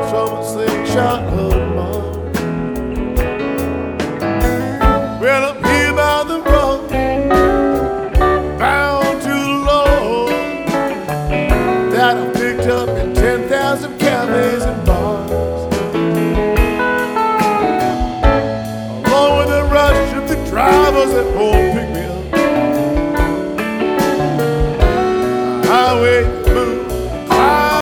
from a slingshot of mine. Well, I'm here by the road, bound to the Lord, that I picked up in 10,000 cafes and bars. Along with the rush of the drivers that pull